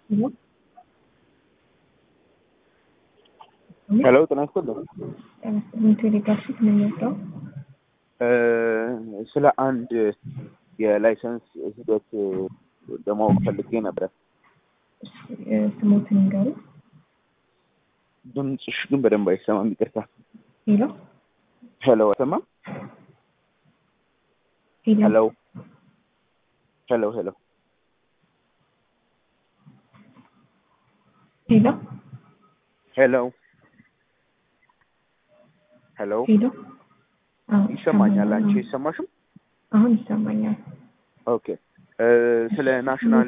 Hello, ጤና ይስጥልኝ። ቴሌግራፊክ ነው የሚወጣው። ስለ አንድ የላይሰንስ ሂደት ለማወቅ ፈልጌ ነበር። ስሞትን ንገሩ። ድምፅሽ ግን በደንብ አይሰማም፣ ይቅርታ። ሄሎ ሄሎ፣ አይሰማም? ሄሎ ሄሎ ሄሎ ሄሎ ሄሎ ሄሎ ሄሎ። ይሰማኛል? አንቺ ይሰማሽም? አሁን ይሰማኛል። ኦኬ። ስለ ናሽናል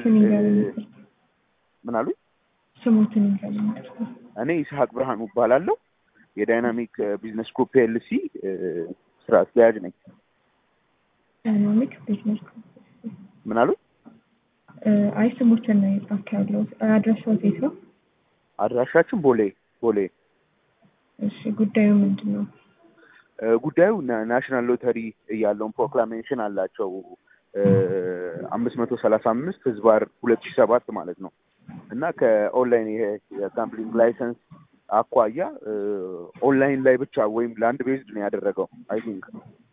ምን አሉኝ? ስሞትን ንገሩ። እኔ ይስሐቅ ብርሃኑ እባላለሁ። የዳይናሚክ ቢዝነስ ግሩፕ ኤልሲ ስራ አስኪያጅ ነኝ። ዳይናሚክ ቢዝነስ ግሩፕ ምን አሉኝ? አይ ስሞትን ነው የጻፍከው። አድራሻው የት ነው? አድራሻችን ቦሌ። እሺ፣ ጉዳዩ ምንድን ነው? ጉዳዩ ናሽናል ሎተሪ ያለውን ፕሮክላሜሽን አላቸው 535 ህዝባር 2007 ማለት ነው። እና ከኦንላይን ይሄ የጋምብሊንግ ላይሰንስ አኳያ ኦንላይን ላይ ብቻ ወይም ላንድ ቤዝድ ነው ያደረገው። አይ ቲንክ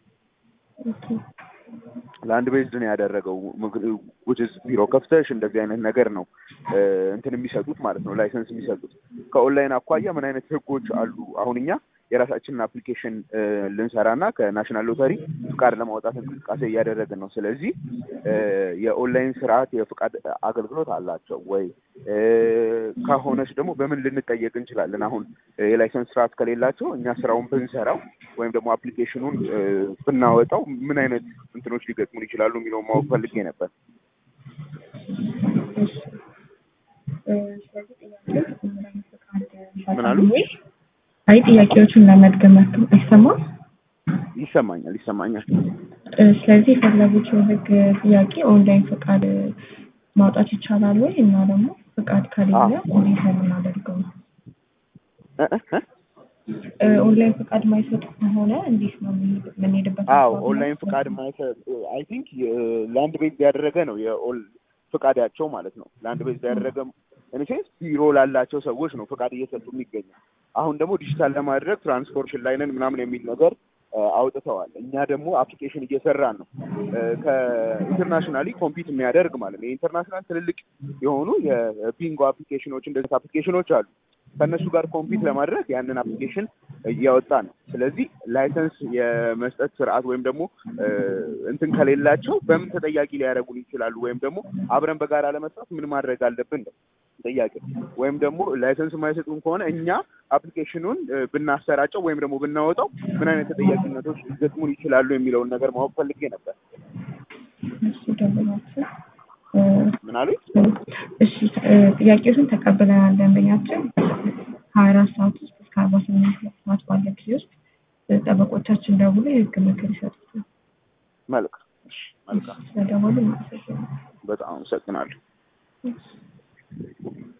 ላንድ ቤዝድ ነው ያደረገው which is ቢሮ ከፍተሽ እንደዚህ አይነት ነገር ነው እንትን የሚሰጡት ማለት ነው፣ ላይሰንስ የሚሰጡት። ከኦንላይን አኳያ ምን አይነት ህጎች አሉ? አሁን እኛ የራሳችንን አፕሊኬሽን ልንሰራና ከናሽናል ሎተሪ ፍቃድ ለማውጣት እንቅስቃሴ እያደረግን ነው። ስለዚህ የኦንላይን ስርዓት የፍቃድ አገልግሎት አላቸው ወይ? ከሆነች ደግሞ በምን ልንጠየቅ እንችላለን? አሁን የላይሰንስ ስርዓት ከሌላቸው እኛ ስራውን ብንሰራው ወይም ደግሞ አፕሊኬሽኑን ብናወጣው ምን አይነት እንትኖች ሊገጥሙን ይችላሉ የሚለውን ማወቅ ፈልጌ ነበር። ምን አሉ? አይ ጥያቄዎቹን ለመድገም አይሰማም? ይሰማኛል። ስለዚህ የፈለጉት ህግ ጥያቄ ኦንላይን ፍቃድ ማውጣት ይቻላል ወይ? እና ደግሞ ፍቃድ ከሌለ እንዴት ነው የምናደርገው? ኦንላይን ፍቃድ ማይሰጥ ከሆነ እንዴት ነው የምንሄድበት? ኦንላይን ፍቃድ ማይሰጥ አይ ቲንክ ላንድ ቤዝ ያደረገ ነው ፍቃዳቸው ማለት ነው። ላንድ ቤዝ ያደረገ እነሴንስ ቢሮ ላላቸው ሰዎች ነው ፍቃድ እየሰጡ የሚገኘው። አሁን ደግሞ ዲጂታል ለማድረግ ትራንስፖርሽን ላይ ነን ምናምን የሚል ነገር አውጥተዋል። እኛ ደግሞ አፕሊኬሽን እየሰራን ነው ከኢንተርናሽናሊ ኮምፒት የሚያደርግ ማለት ነው። የኢንተርናሽናል ትልልቅ የሆኑ የቢንጎ አፕሊኬሽኖች እንደዚህ አፕሊኬሽኖች አሉ። ከእነሱ ጋር ኮምፒት ለማድረግ ያንን አፕሊኬሽን እያወጣ ነው። ስለዚህ ላይሰንስ የመስጠት ስርዓት ወይም ደግሞ እንትን ከሌላቸው በምን ተጠያቂ ሊያደርጉን ይችላሉ? ወይም ደግሞ አብረን በጋራ ለመስራት ምን ማድረግ አለብን ነው ጥያቄ። ወይም ደግሞ ላይሰንስ የማይሰጡን ከሆነ እኛ አፕሊኬሽኑን ብናሰራጨው ወይም ደግሞ ብናወጣው ምን አይነት ተጠያቂነቶች ሊገጥሙን ይችላሉ የሚለውን ነገር ማወቅ ፈልጌ ነበር። ምን አሉ? እሺ፣ ጥያቄዎችን ተቀብለናል። ደንበኛችን 24 ሰዓት ውስጥ እስከ 48 ሰዓት ባለ ጊዜ ውስጥ ጠበቆቻችን ደውሎ የህግ ምክር ይሰጡታል። መልካም። ስለደወሉ በጣም አመሰግናለሁ።